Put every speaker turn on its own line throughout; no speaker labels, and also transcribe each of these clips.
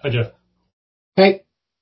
Hi, Jeff.
Hey.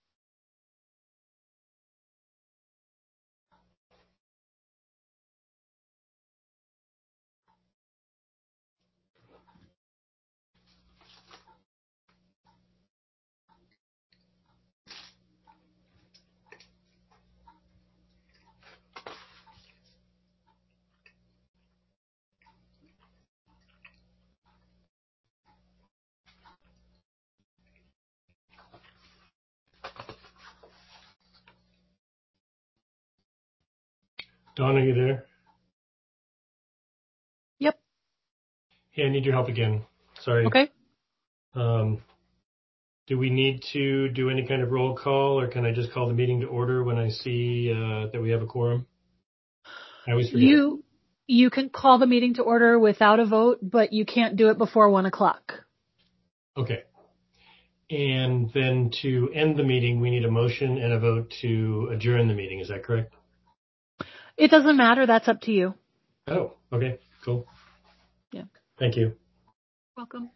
Dawn, are you there?
Yep.
Hey, I need your help again. Sorry.
Okay.
Do we need to do any kind of roll call, or can I just call the meeting to order when I see that we have a quorum? I always forget.
You can call the meeting to order without a vote, but you can't do it before 1:00.
Okay. And then to end the meeting, we need a motion and a vote to adjourn the meeting. Is that correct?
It doesn't matter. That's up to you.
Oh, okay. Cool.
Yeah.
Thank you.
Welcome.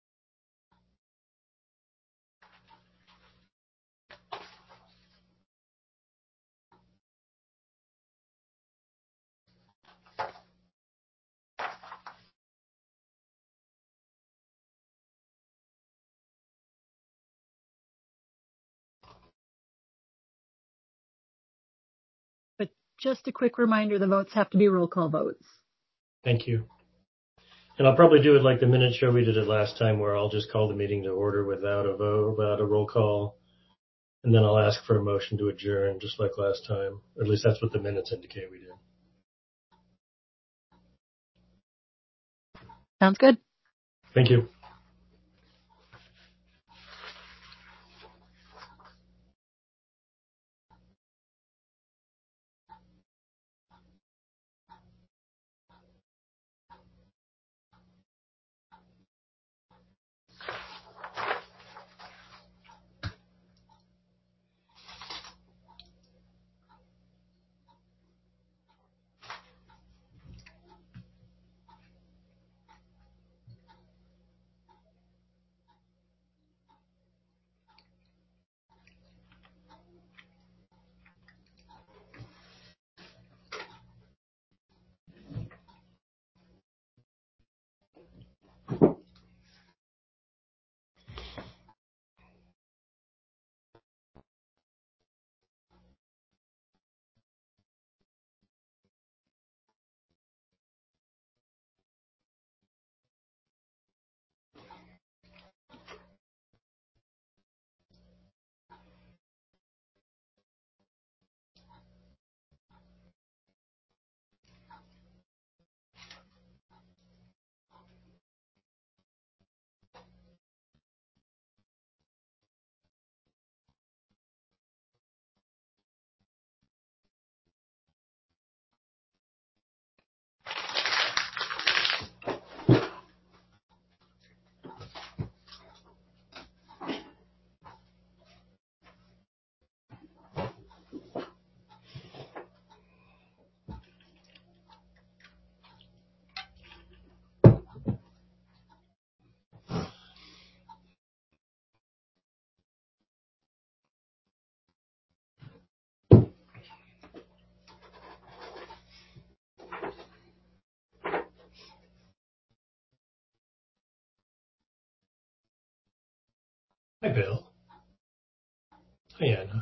But just a quick reminder, the votes have to be roll call votes.
Thank you. And I'll probably do it like the minute show we did it last time, where I'll just call the meeting to order without a vote, without a roll call. And then I'll ask for a motion to adjourn, just like last time. Or at least that's what the minutes indicate we did.
Sounds good.
Thank you. Hi, Bill. Hi, Anna.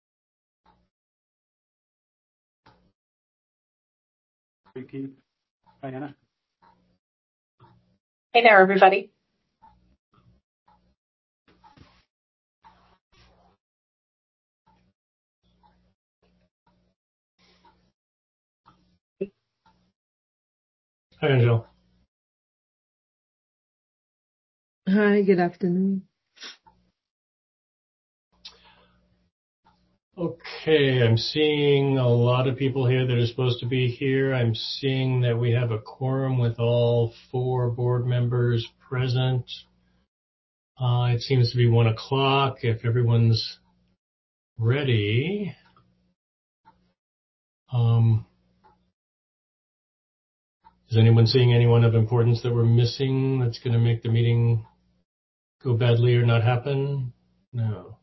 Hi, Anna.
Hey there, everybody.
Hi, Angel.
Hi, good afternoon.
Okay, I'm seeing a lot of people here that are supposed to be here. I'm seeing that we have a quorum with all 4 board members present. It seems to be 1:00. If everyone's ready, is anyone seeing anyone of importance that we're missing that's going to make the meeting go badly or not happen? No.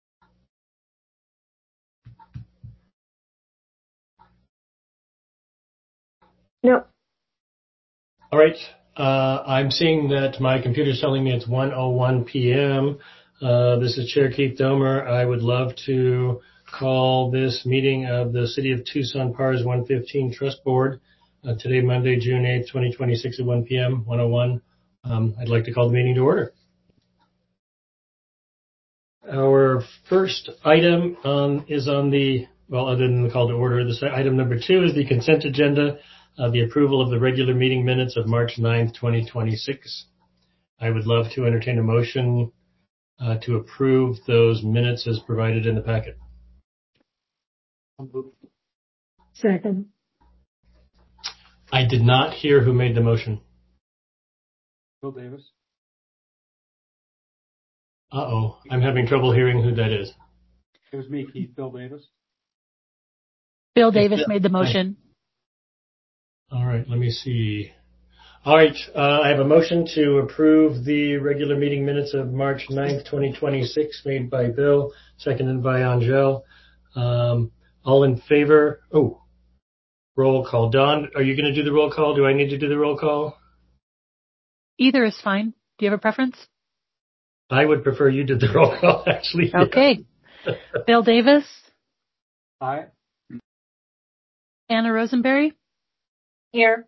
No.
All right. I'm seeing that my computer's telling me it's 1:01 p.m. This is Chair Keith Domer. I would love to call this meeting of the City of Tucson PARS 115 Trust Board today, Monday, June 8th, 2026 at 1 p.m., 1:01. I'd like to call the meeting to order. Our first item is on the, well, other than the call to order, item number 2 is the consent agenda, the approval of the regular meeting minutes of March 9th, 2026. I would love to entertain a motion to approve those minutes as provided in the packet.
Second.
I did not hear who made the motion.
Bill Davis.
Uh-oh, I'm having trouble hearing who that is.
It was me, Keith. Bill Davis.
Bill Davis made the motion.
All right, let me see. All right, I have a motion to approve the regular meeting minutes of March 9th, 2026, made by Bill, seconded by Angel. All in favor? Oh, roll call. Dawn, are you going to do the roll call? Do I need to do the roll call?
Either is fine. Do you have a preference?
I would prefer you did the roll call, actually.
Okay. Bill Davis?
Aye.
Anna Rosenberry?
Here.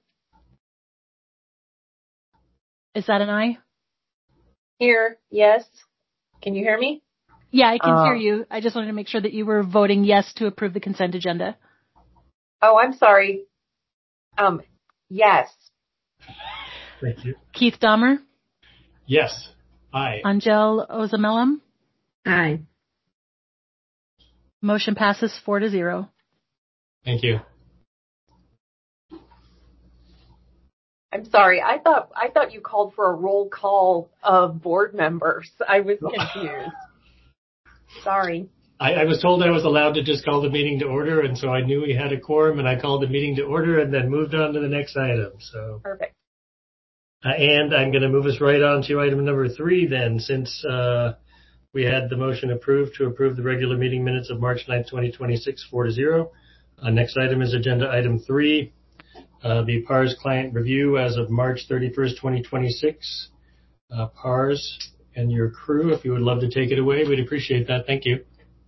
Is that an aye?
Here. Yes. Can you hear me?
Yeah, I can hear you. I just wanted to make sure that you were voting yes to approve the consent agenda.
Oh, I'm sorry. Yes.
Thank you.
Keith Dahmer?
Yes. Aye.
Angel Ozamelum?
Aye.
Motion passes 4-0.
Thank you.
I'm sorry. I thought you called for a roll call of board members. I was confused. Sorry.
I was told I was allowed to just call the meeting to order, and so I knew we had a quorum, and I called the meeting to order and then moved on to the next item. So.
Perfect.
And I'm going to move us right on to item number 3 then, since we had the motion approved to approve the regular meeting minutes of March 9th, 2026, 4-0. Next item is agenda item 3, the PARS client review as of March 31st, 2026. PARS and your crew, if you would love to take it away, we'd appreciate that. Thank you.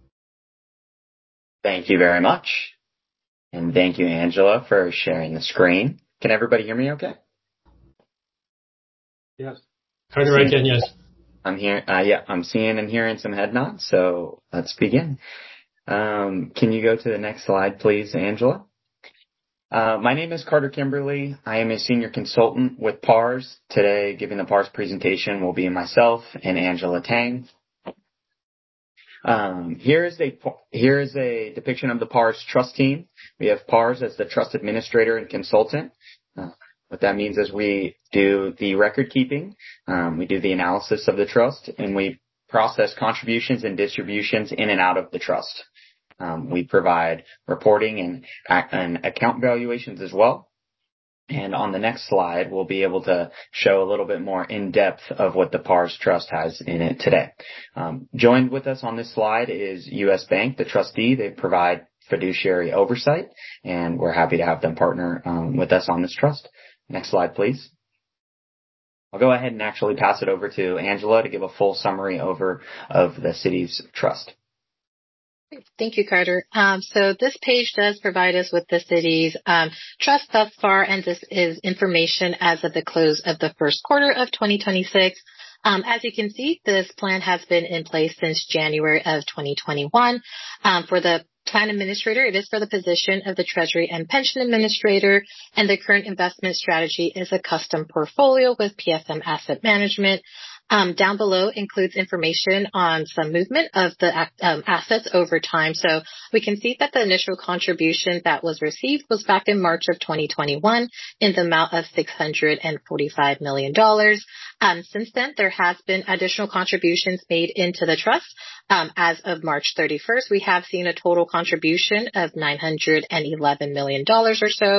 Thank you very much. And thank you, Angela, for sharing the screen. Can everybody hear me okay?
Yes.
Carter, I can, yes.
I'm here. I'm seeing and hearing some head nods, so let's begin. Can you go to the next slide, please, Angela? My name is Carter Kimberly. I am a senior consultant with PARS. Today, giving the PARS presentation will be myself and Angela Tang. Here is a depiction of the PARS trust team. We have PARS as the trust administrator and consultant. What that means is we do the record keeping, we do the analysis of the trust, and we process contributions and distributions in and out of the trust. We provide reporting and account valuations as well. And on the next slide, we'll be able to show a little bit more in depth of what the PARS Trust has in it today. Joined with us on this slide is U.S. Bank, the trustee. They provide fiduciary oversight, and we're happy to have them partner with us on this trust. Next slide, please. I'll go ahead and actually pass it over to Angela to give a full summary over of the city's trust.
Thank you, Carter. So this page does provide us with the city's trust thus far, and this is information as of the close of the first quarter of 2026. As you can see, this plan has been in place since January of 2021. For the plan administrator, it is for the position of the Treasury and Pension Administrator, and the current investment strategy is a custom portfolio with PSM Asset Management. Down below includes information on some movement of the assets over time. So we can see that the initial contribution that was received was back in March of 2021 in the amount of $645 million. Since then, there has been additional contributions made into the trust. As of March 31st, we have seen a total contribution of $911 million or so.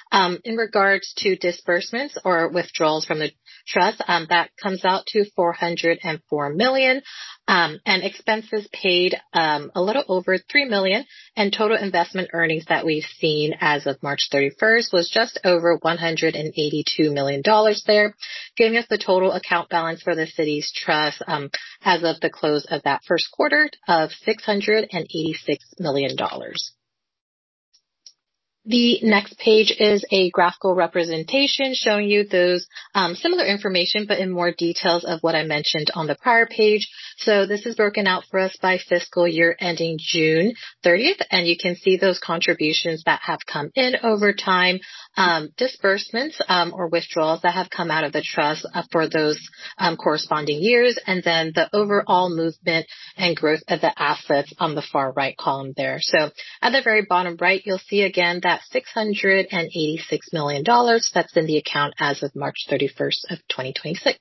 In regards to disbursements or withdrawals from the trust, that comes out to $404 million, and expenses paid a little over $3 million, and total investment earnings that we've seen as of March 31st was just over $182 million there, giving us the total account balance for the city's trust as of the close of that first quarter of $686 million. The next page is a graphical representation showing you those similar information, but in more details of what I mentioned on the prior page. So this is broken out for us by fiscal year ending June 30th, and you can see those contributions that have come in over time, disbursements or withdrawals that have come out of the trust for those corresponding years, and then the overall movement and growth of the assets on the far right column there. So at the very bottom right, you'll see again that $686 million that's in the account as of March 31st of 2026.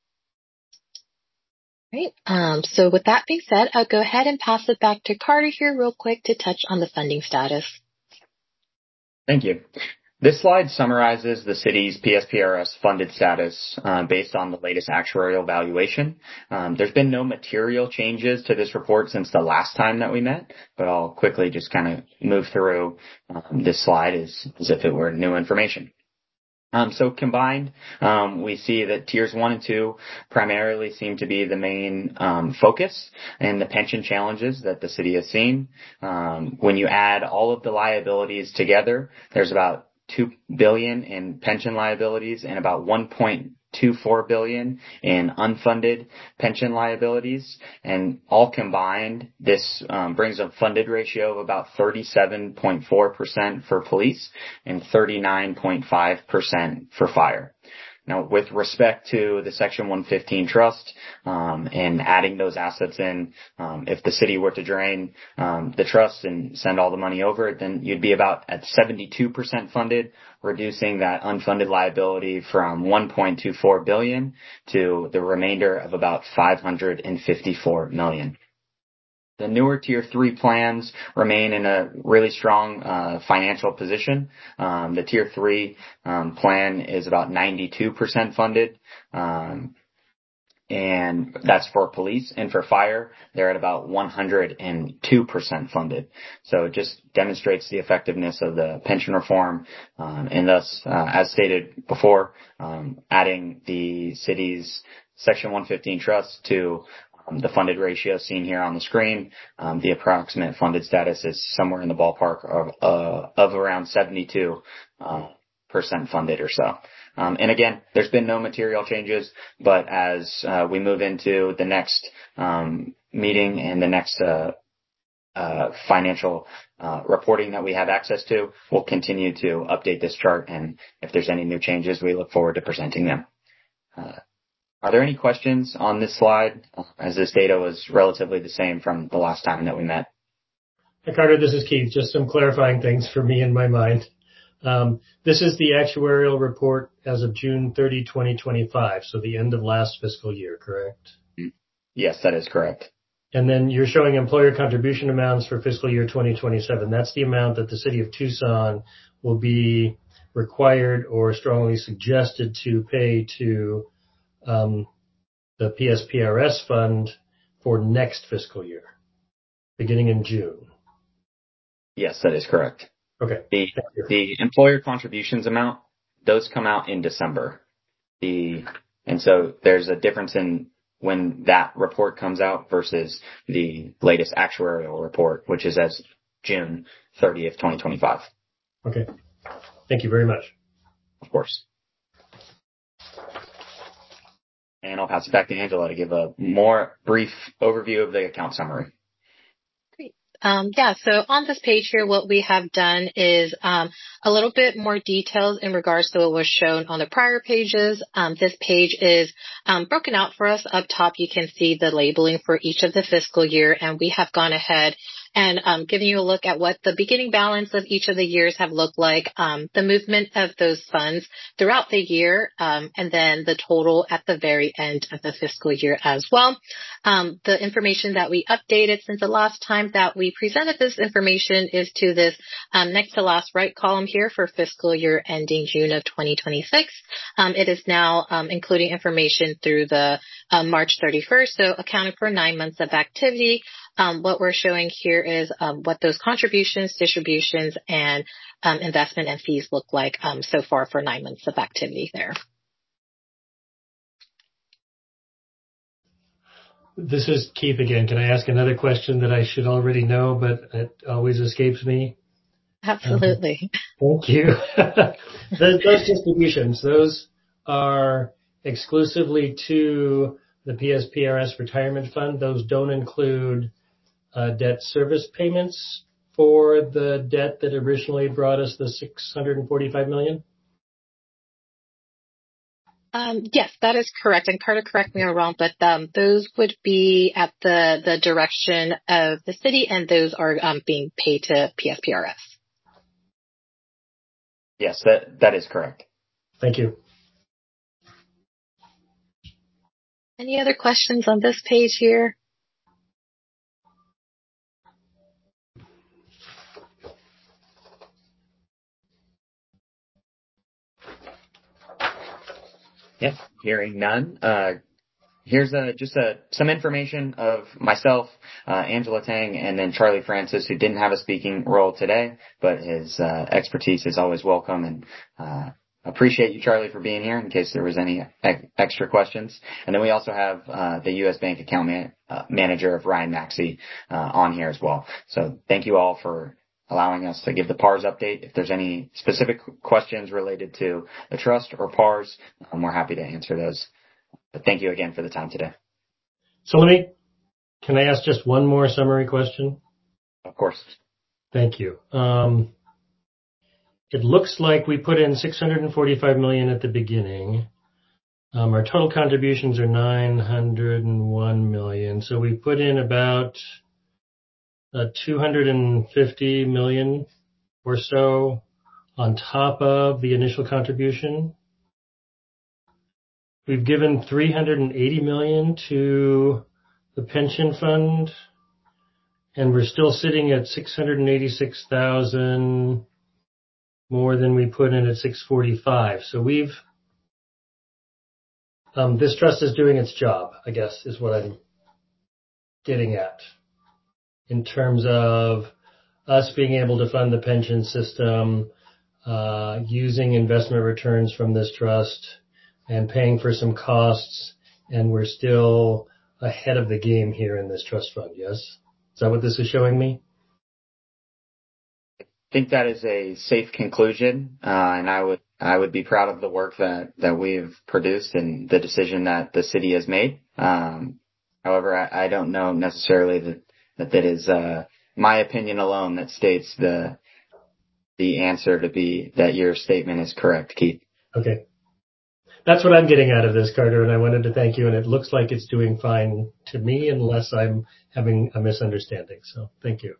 Right. So with that being said, I'll go ahead and pass it back to Carter here real quick to touch on the funding status.
Thank you. This slide summarizes the city's PSPRS funded status based on the latest actuarial valuation. There's been no material changes to this report since the last time that we met, but I'll quickly just kind of move through this slide as if it were new information. So combined, we see that tiers 1 and 2 primarily seem to be the main focus in the pension challenges that the city has seen. When you add all of the liabilities together, there's about $2 billion in pension liabilities and about $1.24 billion in unfunded pension liabilities, and all combined, this brings a funded ratio of about 37.4% for police and 39.5% for fire. Now, with respect to the Section 115 trust and adding those assets in, if the city were to drain the trust and send all the money over, then you'd be about at 72% funded, reducing that unfunded liability from $1.24 billion to the remainder of about $554 million. The newer Tier 3 plans remain in a really strong financial position. The Tier 3 plan is about 92% funded, and that's for police. And for fire, they're at about 102% funded. So it just demonstrates the effectiveness of the pension reform, and thus, as stated before, adding the city's Section 115 trust to the funded ratio seen here on the screen, the approximate funded status is somewhere in the ballpark of around 72% funded or so. And again, there's been no material changes, but as we move into the next meeting and the next financial reporting that we have access to, we'll continue to update this chart, and if there's any new changes, we look forward to presenting them. Are there any questions on this slide, as this data was relatively the same from the last time that we met?
Hi, Carter, this is Keith. Just some clarifying things for me in my mind. This is the actuarial report as of June 30, 2025, so the end of last fiscal year, correct?
Yes, that is correct.
And then you're showing employer contribution amounts for fiscal year 2027. That's the amount that the city of Tucson will be required or strongly suggested to pay to the PSPRS fund for next fiscal year, beginning in June.
Yes, that is correct.
Okay.
The employer contributions amount, those come out in December. And so there's a difference in when that report comes out versus the latest actuarial report, which is as June 30th, 2025.
Okay. Thank you very much.
Of course. And I'll pass it back to Angela to give a more brief overview of the account summary.
Great. So on this page here, what we have done is a little bit more details in regards to what was shown on the prior pages. This page is broken out for us. Up top, you can see the labeling for each of the fiscal year, and we have gone ahead and giving you a look at what the beginning balance of each of the years have looked like, the movement of those funds throughout the year, and then the total at the very end of the fiscal year as well. The information that we updated since the last time that we presented this information is to this next to last right column here for fiscal year ending June of 2026. It is now including information through the March 31st, so accounted for 9 months of activity. What we're showing here is what those contributions, distributions, and investment and fees look like so far for 9 months of activity there.
This is Keith again. Can I ask another question that I should already know, but it always escapes me?
Absolutely.
Thank you. Those distributions, those are exclusively to the PSPRS retirement fund. Those don't include debt service payments for the debt that originally brought us the $645 million?
Yes, that is correct. And Carter, correct me if I'm wrong, but those would be at the direction of the city, and those are being paid to PSPRS.
Yes, that is correct.
Thank you.
Any other questions on this page here?
Yeah, hearing none. Here's some information of myself, Angela Tang, and then Charlie Francis, who didn't have a speaking role today, but his expertise is always welcome. And appreciate you, Charlie, for being here in case there was any extra questions. And then we also have the U.S. Bank account manager of Ryan Maxey on here as well. So thank you all for allowing us to give the PARS update. If there's any specific questions related to the trust or PARS, we're happy to answer those. But thank you again for the time today.
So can I ask just one more summary question?
Of course.
Thank you. It looks like we put in $645 million at the beginning. Our total contributions are $901 million. So we put in about $250 million or so on top of the initial contribution. We've given $380 million to the pension fund, and we're still sitting at $686,000 more than we put in at $645. So this trust is doing its job, I guess, is what I'm getting at, in terms of us being able to fund the pension system, using investment returns from this trust, and paying for some costs, and we're still ahead of the game here in this trust fund, yes? Is that what this is showing me?
I think that is a safe conclusion, and I would be proud of the work that we've produced and the decision that the city has made. However, I don't know necessarily that is my opinion alone that states the answer to be that your statement is correct, Keith.
Okay. That's what I'm getting out of this, Carter, and I wanted to thank you, and it looks like it's doing fine to me unless I'm having a misunderstanding. So thank you.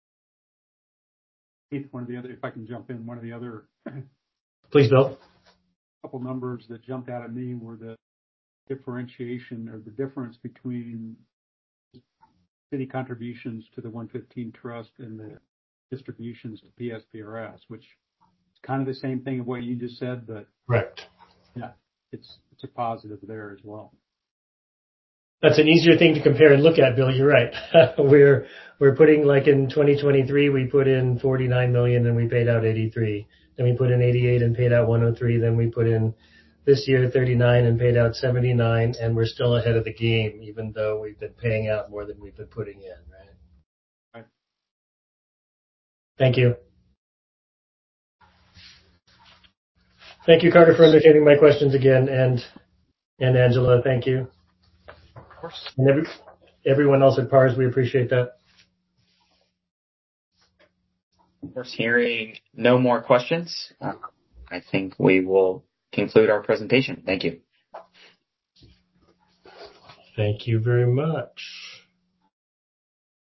Keith, if I can jump in, one of the other
Please, Bill.
couple numbers that jumped out at me were the differentiation or the difference between city contributions to the 115 Trust and the distributions to PSPRS, which is kind of the same thing of what you just said, but
Correct.
yeah, it's a positive there as well.
That's an easier thing to compare and look at, Bill. You're right. We're putting, like in 2023, we put in 49 million and we paid out 83. Then we put in 88 and paid out 103. Then we put in this year 39 and paid out 79, and we're still ahead of the game, even though we've been paying out more than we've been putting in, right?
Right.
Thank you. Thank you, Carter, for entertaining my questions again, and Angela, thank you.
Of course.
And everyone else at PARS, we appreciate that.
Of course, hearing no more questions, I think we will conclude our presentation. Thank you.
Thank you very much.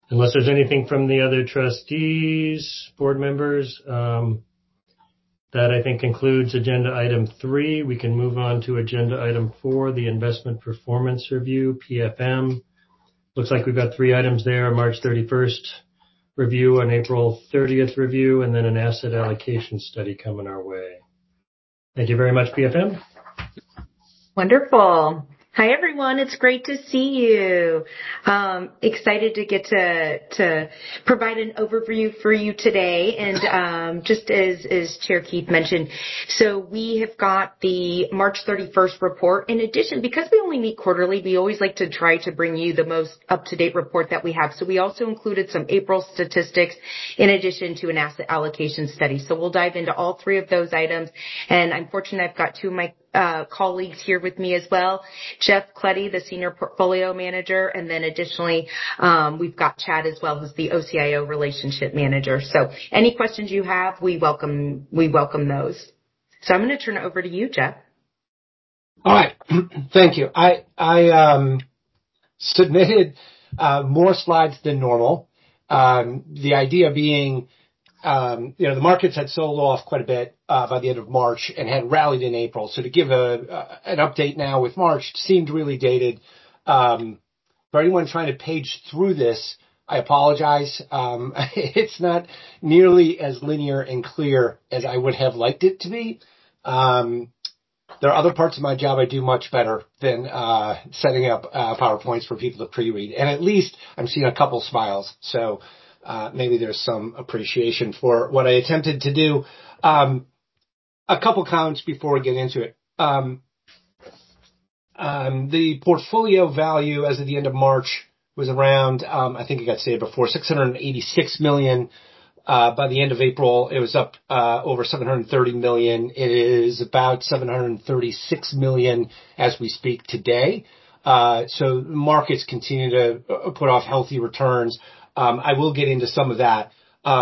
Unless there's anything from the other trustees, board members, that I think concludes agenda item 3. We can move on to agenda item 4, the investment performance review, PFM. Looks like we've got 3 items there, March 31st review, an April 30th review, and then an asset allocation study coming our way. Thank you very much, PFM.
Wonderful. Hi, everyone. It's great to see you. Excited to get to provide an overview for you today. And just as Chair Keith mentioned, so we have got the March 31st report. In addition, because we only meet quarterly, we always like to try to bring you the most up-to-date report that we have. So we also included some April statistics in addition to an asset allocation study. So we'll dive into all 3 of those items. And I'm fortunate I've got 2 of my colleagues here with me as well. Jeff Cleddy, the Senior Portfolio Manager, and then additionally, we've got Chad as well, who's the OCIO Relationship Manager. So any questions you have, we welcome those. So I'm going to turn it over to you, Jeff.
All right. Thank you. I submitted more slides than normal. The idea being, the markets had sold off quite a bit by the end of March and had rallied in April. So to give an update now with March seemed really dated. For anyone trying to page through this, I apologize. It's not nearly as linear and clear as I would have liked it to be. There are other parts of my job I do much better than setting up PowerPoints for people to pre-read. And at least I'm seeing a couple smiles. So maybe there's some appreciation for what I attempted to do. A couple comments before we get into it. The portfolio value as of the end of March was around, I think it got stated before, $686 million. By the end of April, it was up over $730 million. It is about $736 million as we speak today. So markets continue to put off healthy returns. I will get into some of that.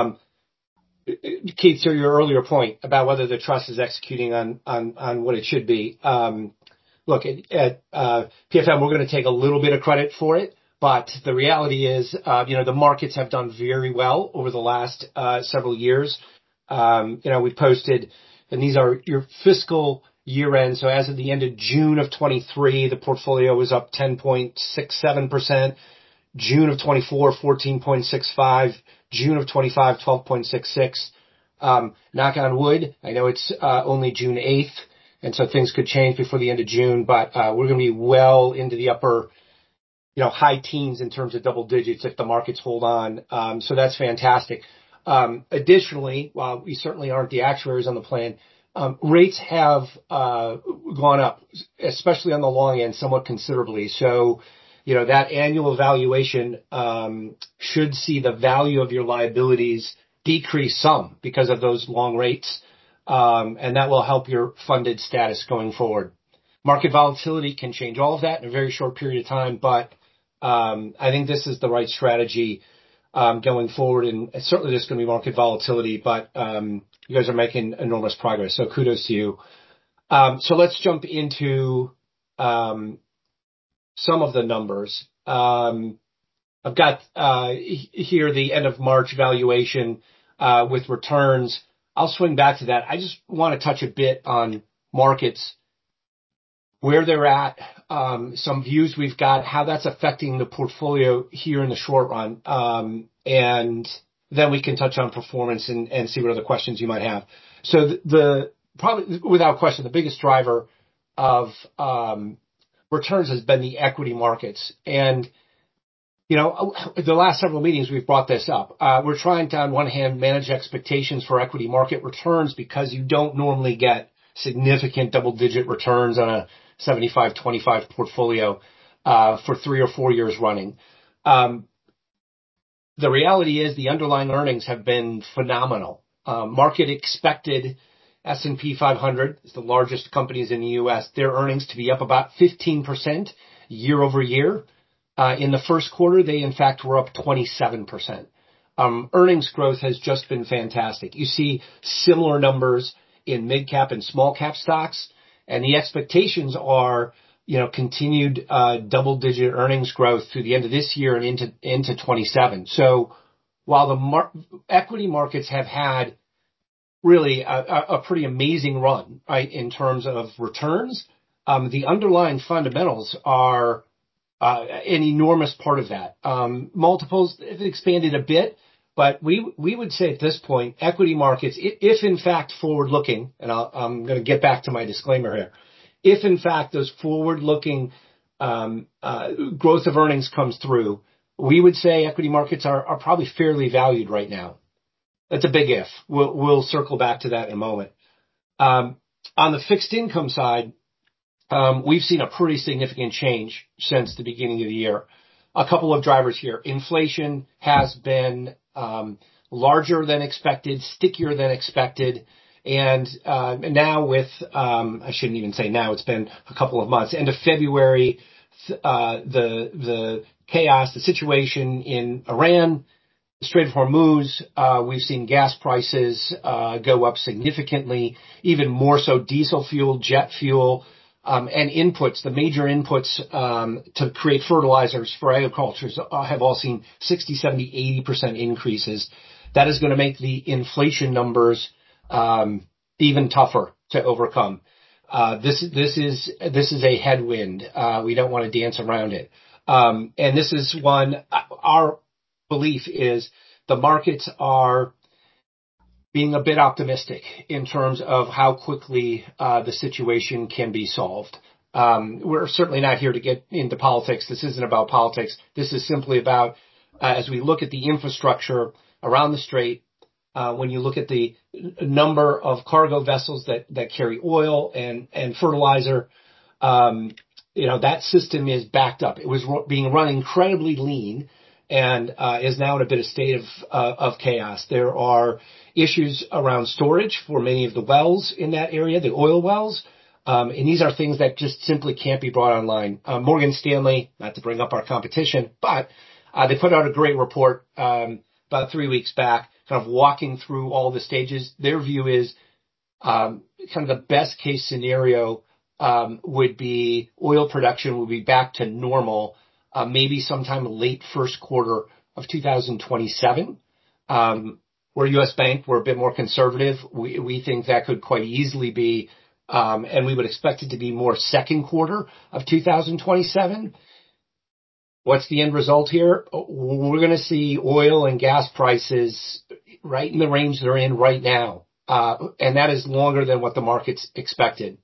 Keith, to your earlier point about whether the trust is executing on what it should be. Look, at PFM, we're going to take a little bit of credit for it, but the reality is, the markets have done very well over the last several years. We posted, and these are your fiscal year end. So as of the end of June of 23, the portfolio was up 10.67%. June of 24, 14.65. June of 25, 12.66. Knock on wood. I know it's only June 8th, and so things could change before the end of June, but we're going to be well into the upper, high teens in terms of double digits if the markets hold on. So that's fantastic. Additionally, while we certainly aren't the actuaries on the plan, rates have gone up, especially on the long end, somewhat considerably. So, that annual evaluation should see the value of your liabilities decrease some because of those long rates, and that will help your funded status going forward. Market volatility can change all of that in a very short period of time, but I think this is the right strategy going forward, and certainly there's going to be market volatility, but you guys are making enormous progress, so kudos to you. So let's jump into some of the numbers. I've got here the end of March valuation with returns. I'll swing back to that. I just want to touch a bit on markets, where they're at, some views we've got, how that's affecting the portfolio here in the short run, and then we can touch on performance and see what other questions you might have. So probably without question, the biggest driver of returns has been the equity markets. And, the last several meetings we've brought this up. We're trying to, on one hand, manage expectations for equity market returns because you don't normally get significant double-digit returns on a 75-25 portfolio for 3 or 4 years running. The reality is the underlying earnings have been phenomenal. Market expected S&P 500 is the largest companies in the U.S. Their earnings to be up about 15% year over year. In the first quarter, they in fact were up 27%. Earnings growth has just been fantastic. You see similar numbers in mid cap and small cap stocks, and the expectations are continued double-digit earnings growth through the end of this year and into 27. So while the equity markets have had really a pretty amazing run, right, in terms of returns, the underlying fundamentals are an enormous part of that. Multiples have expanded a bit, but we would say at this point, equity markets, if in fact forward-looking, and I'm going to get back to my disclaimer here, if in fact those forward-looking growth of earnings comes through, we would say equity markets are probably fairly valued right now. That's a big if. We'll circle back to that in a moment. On the fixed income side, we've seen a pretty significant change since the beginning of the year. A couple of drivers here. Inflation has been larger than expected, stickier than expected. And now with, I shouldn't even say now, it's been a couple of months. End of February, the chaos, the situation in Iran, the Strait of Hormuz, we've seen gas prices go up significantly, even more so diesel fuel, jet fuel, and inputs. The major inputs to create fertilizers for agriculture have all seen 60, 70, 80% increases. That is going to make the inflation numbers even tougher to overcome. This is a headwind. We don't want to dance around it. And this is one, our belief is the markets are being a bit optimistic in terms of how quickly the situation can be solved. We're certainly not here to get into politics. This isn't about politics. This is simply about, as we look at the infrastructure around the strait, when you look at the number of cargo vessels that carry oil and fertilizer, that system is backed up. It was being run incredibly lean and is now in a bit of state of chaos. There are issues around storage for many of the wells in that area, the oil wells, and these are things that just simply can't be brought online. Morgan Stanley, not to bring up our competition, but they put out a great report about 3 weeks back, kind of walking through all the stages. Their view is kind of the best case scenario would be oil production will be back to normal maybe sometime late first quarter of 2027. We're U.S. Bank. We're a bit more conservative. We think that could quite easily be, and we would expect it to be more second quarter of 2027. What's the end result here? We're going to see oil and gas prices right in the range they're in right now. And that is longer than what the market's expected.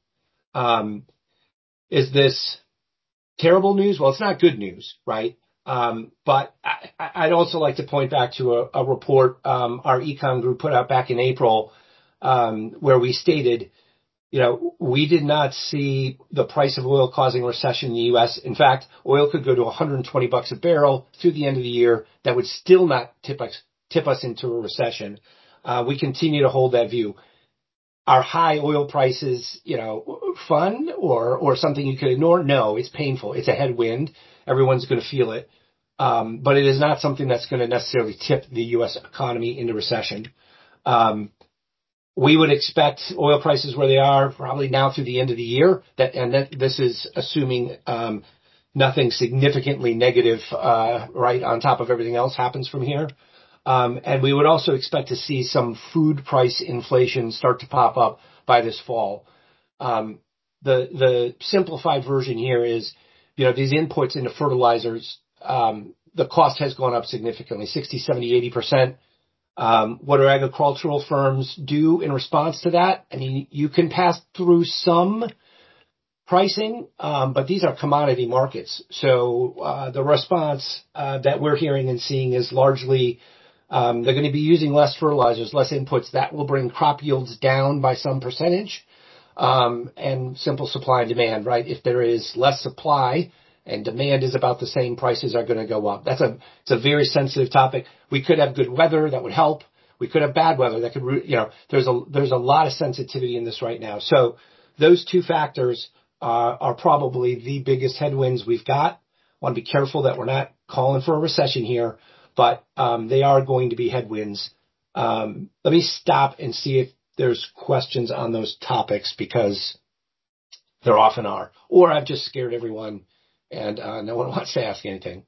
Is this terrible news? Well, it's not good news, right? But I'd also like to point back to a report our econ group put out back in April, where we stated, we did not see the price of oil causing a recession in the U.S. In fact, oil could go to $120 a barrel through the end of the year. That would still not tip us into a recession. We continue to hold that view. Are high oil prices, fun or something you could ignore? No, it's painful. It's a headwind. Everyone's going to feel it. But it is not something that's going to necessarily tip the U.S. economy into recession. We would expect oil prices where they are probably now through the end of the year. This is assuming nothing significantly negative, right, on top of everything else happens from here. And we would also expect to see some food price inflation start to pop up by this fall. The simplified version here is, these inputs into fertilizers, the cost has gone up significantly, 60, 70, 80%. What do agricultural firms do in response to that? I mean, you can pass through some pricing, but these are commodity markets. So the response that we're hearing and seeing is largely they're going to be using less fertilizers, less inputs. That will bring crop yields down by some percentage. And simple supply and demand, right? If there is less supply and demand is about the same, prices are going to go up. It's a very sensitive topic. We could have good weather that would help. We could have bad weather that could, there's a lot of sensitivity in this right now. So those two factors are probably the biggest headwinds we've got. Want to be careful that we're not calling for a recession here, but they are going to be headwinds. Let me stop and see if there's questions on those topics, because There often are. Or I've just scared everyone and no one wants to ask anything.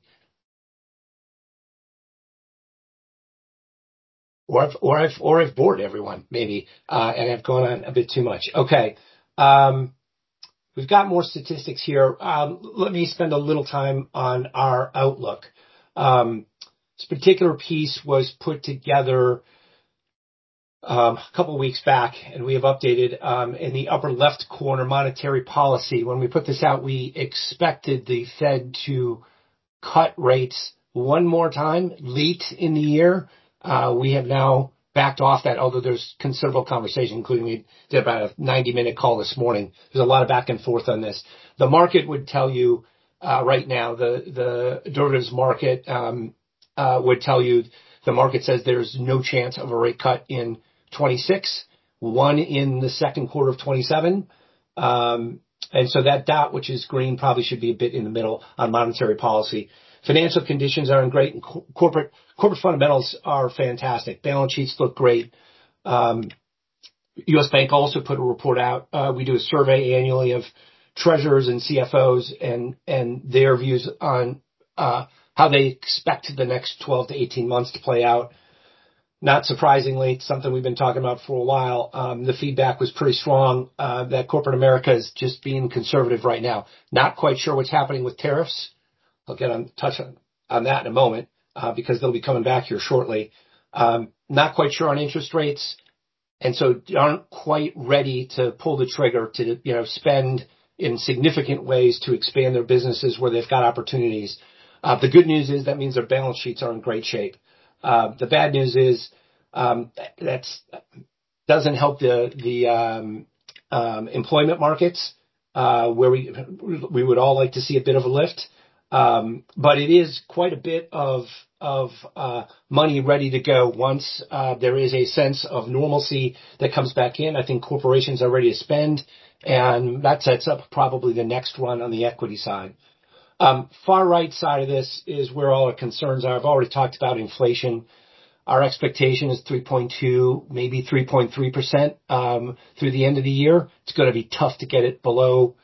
Or I've bored everyone, maybe, and I've gone on a bit too much. Okay. We've got more statistics here. Let me spend a little time on our outlook. This particular piece was put together a couple of weeks back, and we have updated in the upper left corner monetary policy. When we put this out, we expected the Fed to cut rates one more time late in the year. We have now backed off that, although there's considerable conversation, including we did about a 90-minute call this morning. There's a lot of back and forth on this. The market would tell you right now, the derivatives market would tell you, the market says there's no chance of a rate cut in 26, one in the second quarter of 27. And so that dot, which is green, probably should be a bit in the middle on monetary policy. Financial conditions are in great, and corporate fundamentals are fantastic. Balance sheets look great. U.S. Bank also put a report out. We do a survey annually of treasurers and CFOs and their views on how they expect the next 12 to 18 months to play out. Not surprisingly, it's something we've been talking about for a while. The feedback was pretty strong that corporate America is just being conservative right now. Not quite sure what's happening with tariffs. I'll get on touch on that in a moment because they'll be coming back here shortly. Not quite sure on interest rates, and so aren't quite ready to pull the trigger to spend in significant ways to expand their businesses where they've got opportunities. The good news is that means their balance sheets are in great shape. The bad news is that doesn't help the employment markets where we would all like to see a bit of a lift. But it is quite a bit of money ready to go once there is a sense of normalcy that comes back in. I think corporations are ready to spend, and that sets up probably the next run on the equity side. Far right side of this is where all our concerns are. I've already talked about inflation. Our expectation is 3.2, maybe 3.3% through the end of the year. It's going to be tough to get it below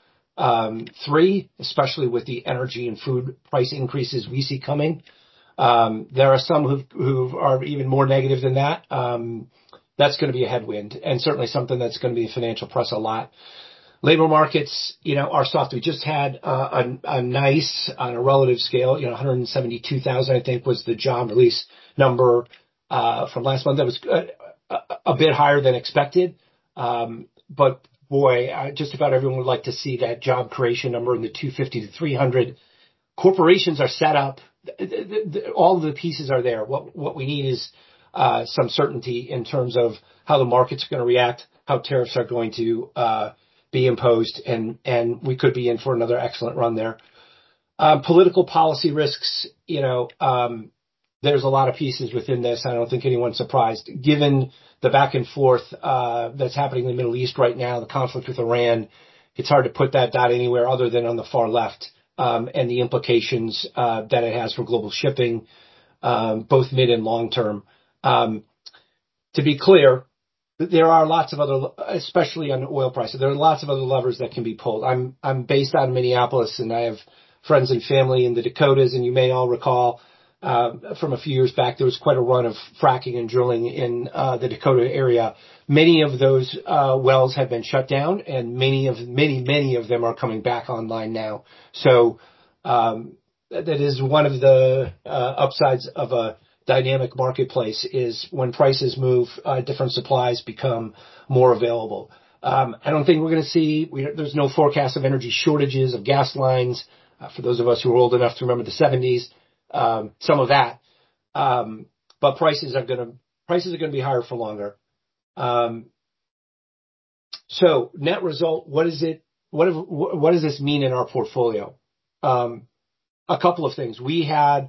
3, especially with the energy and food price increases we see coming. There are some who are even more negative than that. That's going to be a headwind, and certainly something that's going to be in financial press a lot. Labor markets, are soft. We just had a nice, on a relative scale, 172,000, I think, was the job release number from last month. That was a bit higher than expected. But boy, just about everyone would like to see that job creation number in the 250 to 300. Corporations are set up. All of the pieces are there. What we need is some certainty in terms of how the market's going to react, how tariffs are going to be imposed, and we could be in for another excellent run there. Political policy risks, there's a lot of pieces within this. I don't think anyone's surprised. Given the back and forth that's happening in the Middle East right now, the conflict with Iran, it's hard to put that dot anywhere other than on the far left, and the implications that it has for global shipping, both mid and long term. To be clear, there are lots of other, especially on oil prices, there are lots of other levers that can be pulled. I'm based out of Minneapolis, and I have friends and family in the Dakotas, and you may all recall from a few years back, there was quite a run of fracking and drilling in the Dakota area. Many of those wells have been shut down, and many of them are coming back online now. So that is one of the upsides of a dynamic marketplace, is when prices move, different supplies become more available. I don't think we're going to see, there's no forecast of energy shortages of gas lines. For those of us who are old enough to remember the 70s, some of that. But prices are going to be higher for longer. So net result, what does this mean in our portfolio? A couple of things. We had,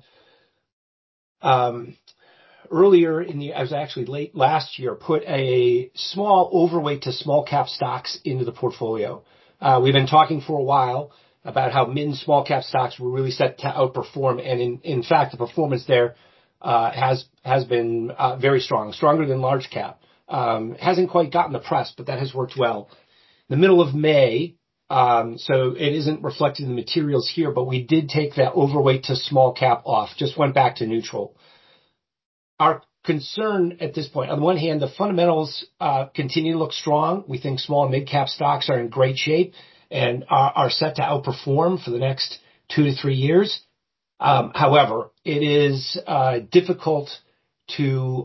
earlier I was actually late last year, put a small overweight to small cap stocks into the portfolio. We've been talking for a while about how mid and small cap stocks were really set to outperform. And in fact, the performance there, has been, very strong, stronger than large cap. Hasn't quite gotten the press, but that has worked well. In the middle of May, So it isn't reflected in the materials here, but we did take that overweight to small cap off, just went back to neutral. Our concern at this point, on the one hand, the fundamentals continue to look strong. We think small and mid cap stocks are in great shape and are set to outperform for the next 2 to 3 years. However, it is difficult to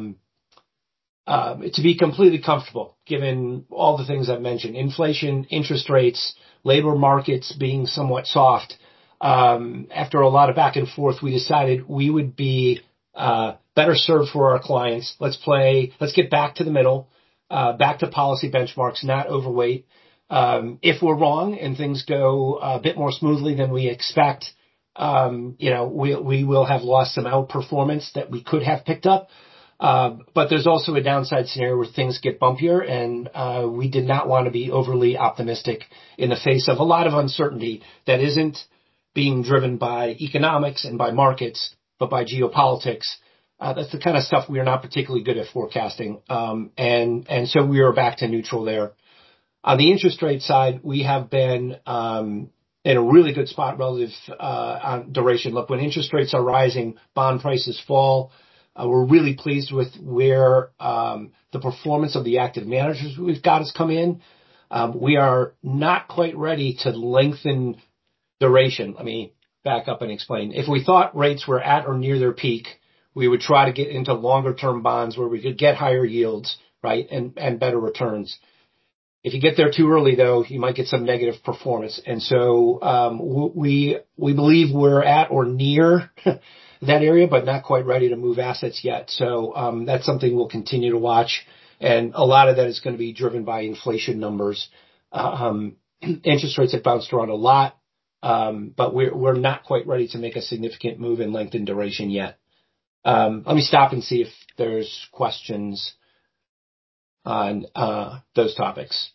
be completely comfortable given all the things I've mentioned: inflation, interest rates, labor markets being somewhat soft. After a lot of back and forth, we decided we would be better served for our clients. Let's get back to the middle, back to policy benchmarks, not overweight. If we're wrong and things go a bit more smoothly than we expect, we will have lost some outperformance that we could have picked up. But there's also a downside scenario where things get bumpier, and we did not want to be overly optimistic in the face of a lot of uncertainty that isn't being driven by economics and by markets, but by geopolitics. That's the kind of stuff we are not particularly good at forecasting. And so we are back to neutral there. On the interest rate side, we have been in a really good spot relative on duration. Look, when interest rates are rising, bond prices fall. We're really pleased with where the performance of the active managers we've got has come in. We are not quite ready to lengthen duration. Let me back up and explain. If we thought rates were at or near their peak, we would try to get into longer term bonds where we could get higher yields, right, and better returns. If you get there too early, though, you might get some negative performance. And so we believe we're at or near that area, but not quite ready to move assets yet. So that's something we'll continue to watch. And a lot of that is going to be driven by inflation numbers. Interest rates have bounced around a lot, but we're not quite ready to make a significant move in length and duration yet. Let me stop and see if there's questions on those topics.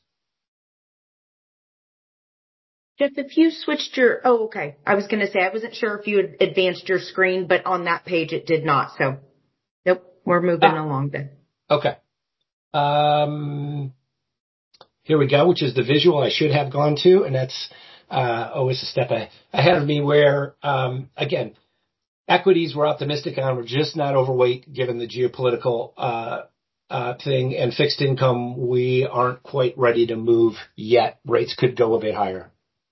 Jeff, if you switched okay. I was going to say, I wasn't sure if you had advanced your screen, but on that page it did not. So, nope, we're moving along then. Okay.
Here we go, which is the visual I should have gone to. And that's always a step ahead of me where, again, equities we're optimistic on. We're just not overweight given the geopolitical thing. And fixed income, we aren't quite ready to move yet. Rates could go a bit higher.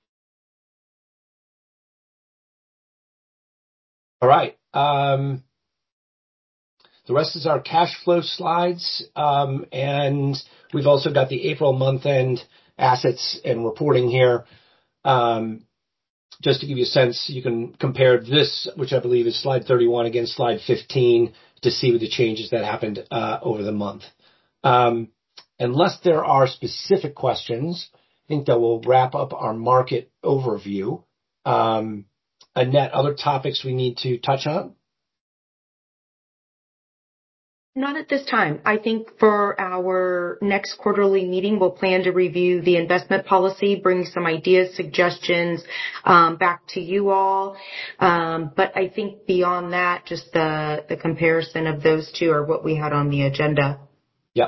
All right. The rest is our cash flow slides. And we've also got the April month-end assets and reporting here. Just to give you a sense, you can compare this, which I believe is slide 31, against slide 15 to see what the changes that happened over the month. Unless there are specific questions, I think that will wrap up our market overview. Annette, other topics we need to touch on?
Not at this time. I think for our next quarterly meeting, we'll plan to review the investment policy, bring some ideas, suggestions back to you all. But I think beyond that, just the comparison of those two are what we had on the agenda.
Yeah.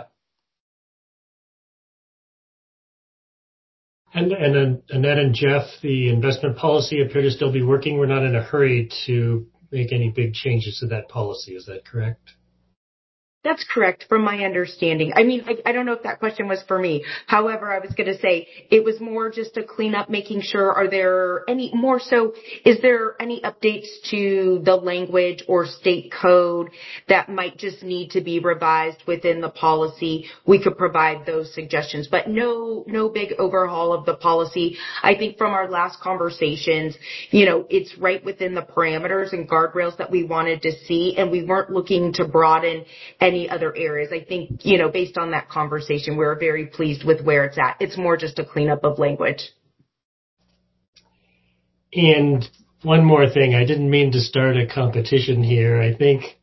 And Annette and Jeff, the investment policy appear to still be working. We're not in a hurry to make any big changes to that policy. Is that correct?
That's correct from my understanding. I mean, I don't know if that question was for me. However, I was going to say it was more just a cleanup, making sure, is there any updates to the language or state code that might just need to be revised within the policy? We could provide those suggestions, but no big overhaul of the policy. I think from our last conversations, it's right within the parameters and guardrails that we wanted to see, and we weren't looking to broaden any other areas. I think, based on that conversation, we're very pleased with where it's at. It's more just a cleanup of language.
And one more thing, I didn't mean to start a competition here. I think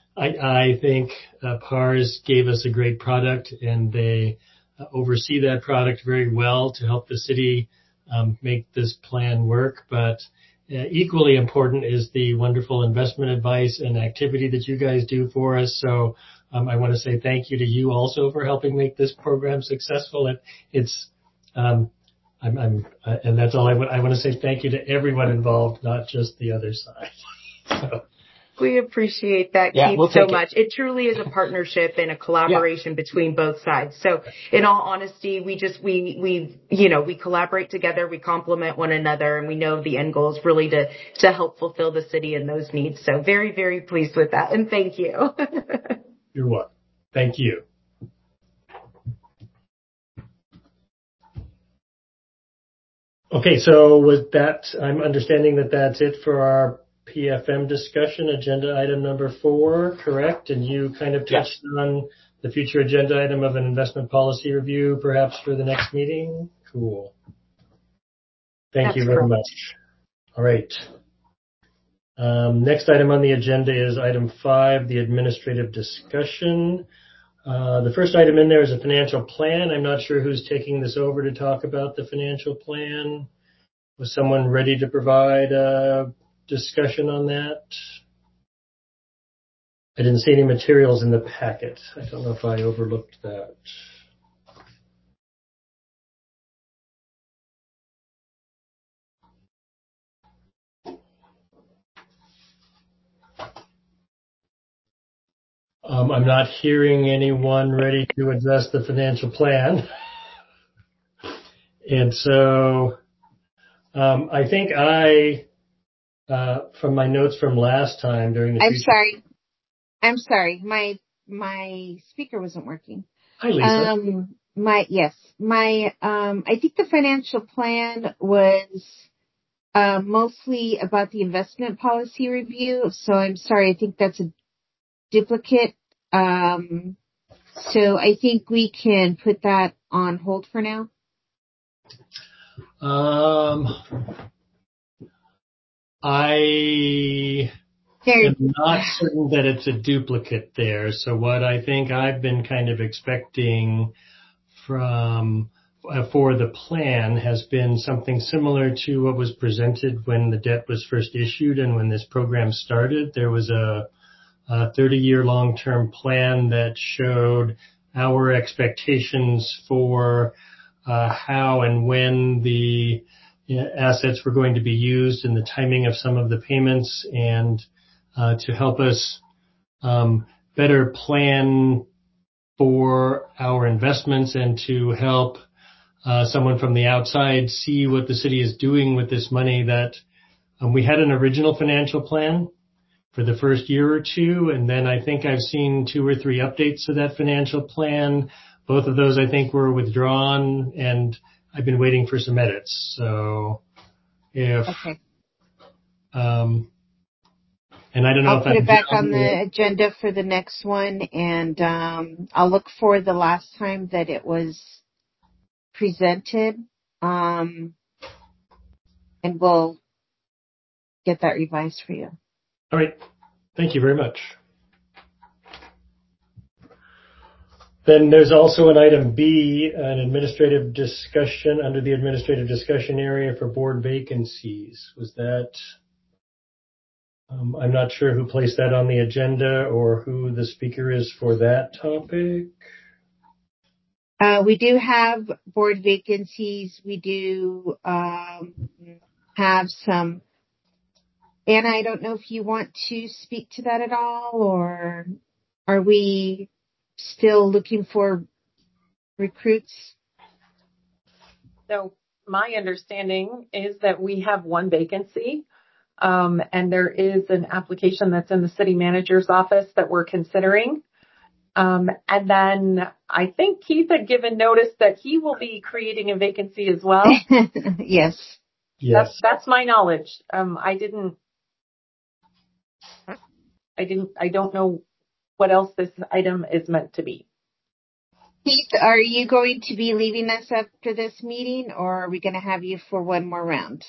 PARS gave us a great product, and they oversee that product very well to help the city make this plan work. But equally important is the wonderful investment advice and activity that you guys do for us. So I want to say thank you to you also for helping make this program successful. and that's all I want to say thank you to everyone involved, not just the other side. So.
We appreciate that, Keith, so much. It truly is a partnership and a collaboration between both sides. So in all honesty, we collaborate together, we complement one another, and we know the end goal is really to help fulfill the city and those needs. So very, very pleased with that. And thank you.
You're welcome. Thank you. Okay, so with that, I'm understanding that that's it for our PFM discussion, agenda item number 4, correct? And you kind of touched on the future agenda item of an investment policy review, perhaps for the next meeting? Cool. Thank you very much. All right. Next item on the agenda is item 5, the administrative discussion. The first item in there is a financial plan. I'm not sure who's taking this over to talk about the financial plan. Was someone ready to provide a discussion on that? I didn't see any materials in the packet. I don't know if I overlooked that. I'm not hearing anyone ready to address the financial plan. And so I think from my notes from last time during the
I'm sorry. My speaker wasn't working.
Hi, Lisa.
I think the financial plan was mostly about the investment policy review. So I'm sorry. I think that's a duplicate. So I think we can put that on hold for now.
I am not certain that it's a duplicate there. So what I think I've been kind of expecting for the plan has been something similar to what was presented when the debt was first issued and when this program started. There was a 30-year long-term plan that showed our expectations for how and when the assets were going to be used and the timing of some of the payments, and to help us better plan for our investments and to help someone from the outside see what the city is doing with this money. That we had an original financial plan for the first year or two, and then I think I've seen 2 or 3 updates to that financial plan. Both of those I think were withdrawn, and I've been waiting for some edits. So if and I don't know
I'll
if
put it back on the agenda for the next one, and I'll look for the last time that it was presented, and we'll get that revised for you.
All right. Thank you very much. Then there's also an item B, an administrative discussion under the administrative discussion area for board vacancies. Was that, I'm not sure who placed that on the agenda or who the speaker is for that topic.
We do have board vacancies. We do have some. Anna, I don't know if you want to speak to that at all, or are we still looking for recruits?
So my understanding is that we have one vacancy, and there is an application that's in the city manager's office that we're considering. And then I think Keith had given notice that he will be creating a vacancy as well.
Yes.
That's my knowledge. I don't know what else this item is meant to be.
Keith, are you going to be leaving us after this meeting, or are we going to have you for one more round?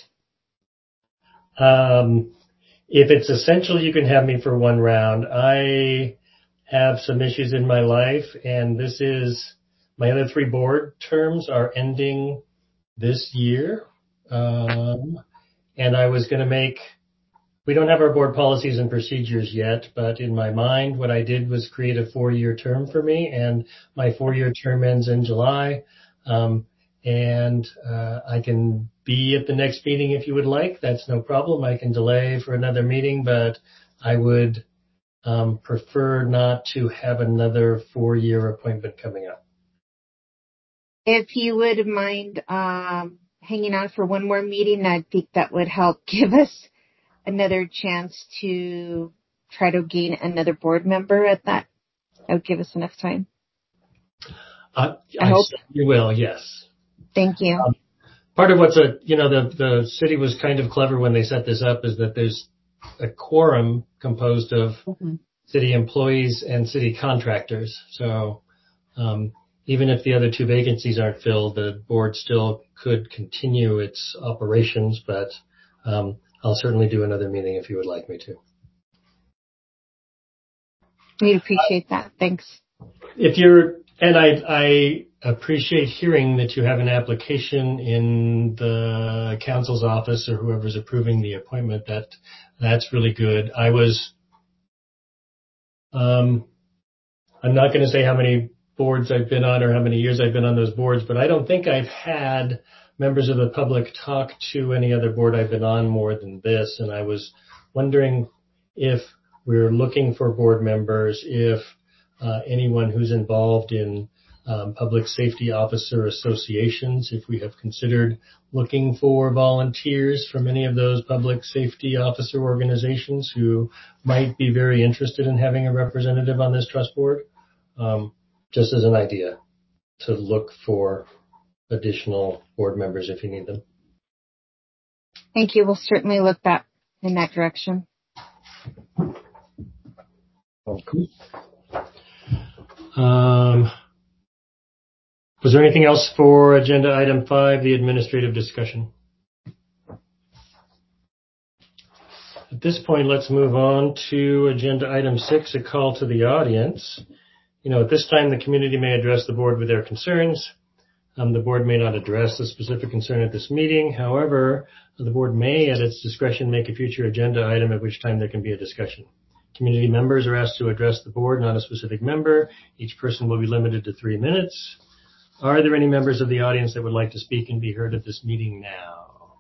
If it's essential, you can have me for one round. I have some issues in my life, and my other 3 board terms are ending this year. And I was going to we don't have our board policies and procedures yet, but in my mind, what I did was create a 4-year term for me, and my 4-year term ends in July. And and I can be at the next meeting if you would like. That's no problem. I can delay for another meeting, but I would prefer not to have another 4-year appointment coming up.
If you would mind hanging on for one more meeting, I think that would help give us another chance to try to gain another board member at that. That would give us enough time.
I hope you will. Yes.
Thank you.
Part of what's the city was kind of clever when they set this up is that there's a quorum composed of city employees and city contractors. So even if the other 2 vacancies aren't filled, the board still could continue its operations. But I'll certainly do another meeting if you would like me to.
We'd appreciate that. Thanks.
I appreciate hearing that you have an application in the council's office or whoever's approving the appointment. That's really good. I'm not going to say how many boards I've been on or how many years I've been on those boards, but I don't think I've had members of the public talk to any other board I've been on more than this. And I was wondering if we're looking for board members, if anyone who's involved in public safety officer associations, if we have considered looking for volunteers from any of those public safety officer organizations who might be very interested in having a representative on this trust board, just as an idea to look for additional board members if you need them.
Thank you. We'll certainly look in that direction.
Okay. Was there anything else for agenda item 5, the administrative discussion? At this point, let's move on to agenda item 6, a call to the audience. At this time, the community may address the board with their concerns. The board may not address a specific concern at this meeting. However, the board may, at its discretion, make a future agenda item at which time there can be a discussion. Community members are asked to address the board, not a specific member. Each person will be limited to 3 minutes. Are there any members of the audience that would like to speak and be heard at this meeting now?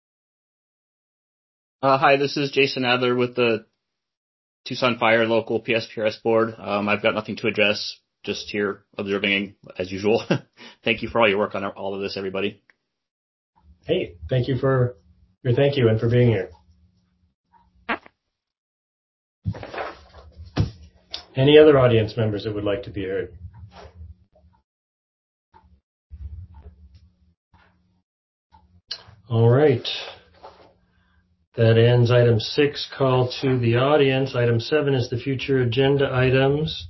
Hi, this is Jason Adler with the Tucson Fire Local PSPRS Board. I've got nothing to address, just here observing as usual. Thank you for all your work on all of this, everybody.
Hey, thank you for your thank you and for being here. Any other audience members that would like to be heard? All right. That ends item 6, call to the audience. Item 7 is the future agenda items.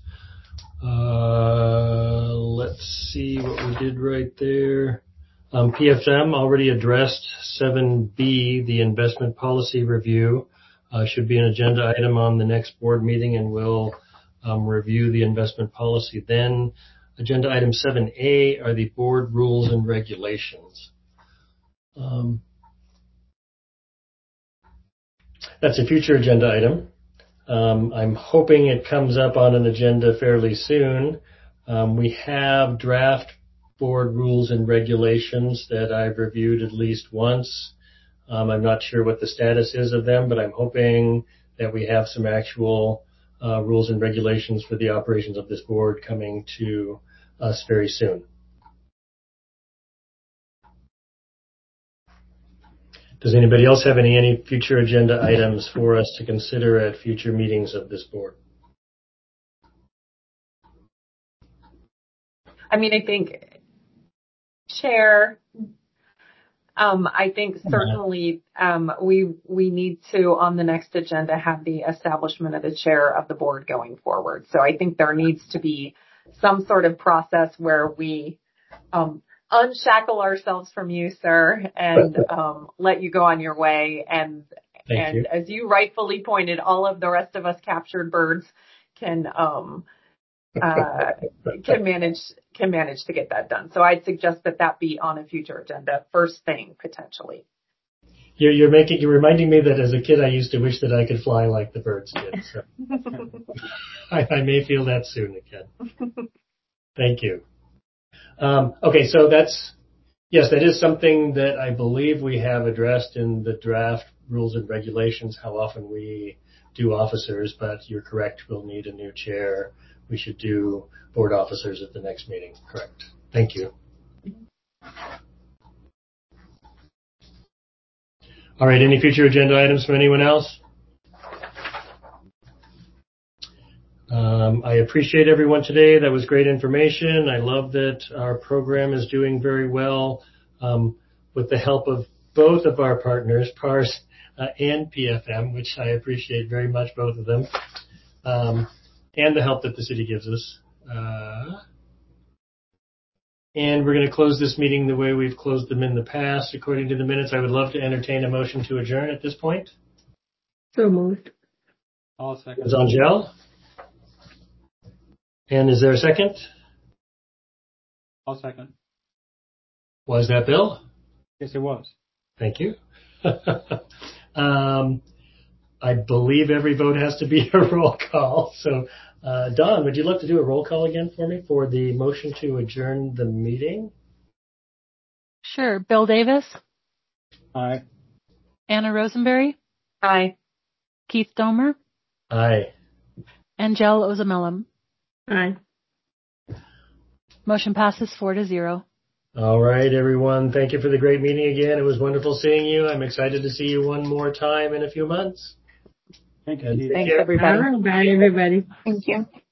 Let's see what we did right there. PFM already addressed 7B, the investment policy review. Should be an agenda item on the next board meeting, and we'll review the investment policy then. Agenda item 7A are the board rules and regulations. That's a future agenda item. I'm hoping it comes up on an agenda fairly soon. We have draft board rules and regulations that I've reviewed at least once. I'm not sure what the status is of them, but I'm hoping that we have some actual rules and regulations for the operations of this board coming to us very soon. Does anybody else have any future agenda items for us to consider at future meetings of this board?
I think, Chair, I think certainly we need to, on the next agenda, have the establishment of the chair of the board going forward. So I think there needs to be some sort of process where we unshackle ourselves from you, sir, and let you go on your way. And as you rightfully pointed, all of the rest of us captured birds can manage to get that done. So I'd suggest that be on a future agenda, first thing potentially.
You're reminding me that as a kid I used to wish that I could fly like the birds did. So I may feel that soon again. Thank you. Okay, so that's yes, that is something that I believe we have addressed in the draft rules and regulations, how often we do officers, but you're correct, we'll need a new chair. We should do board officers at the next meeting. Correct. Thank you. All right, any future agenda items from anyone else? I appreciate everyone today. That was great information. I love that our program is doing very well with the help of both of our partners, PARS and PFM, which I appreciate very much, both of them, and the help that the city gives us. And we're going to close this meeting the way we've closed them in the past. According to the minutes, I would love to entertain a motion to adjourn at this point.
So moved.
I'll second.
Is Angel? And is there a second?
I'll second.
Was that Bill?
Yes, it was.
Thank you. I believe every vote has to be a roll call. So, Don, would you like to do a roll call again for me for the motion to adjourn the meeting?
Sure. Bill Davis,
Aye.
Anna Rosenberry,
Aye.
Keith Domer,
Aye.
Angel Ozamelum.
Aye.
Motion passes 4-0.
All right, everyone. Thank you for the great meeting again. It was wonderful seeing you. I'm excited to see you one more time in a few months.
Thank you.
Thanks, everybody.
Bye, everybody.
Thank you.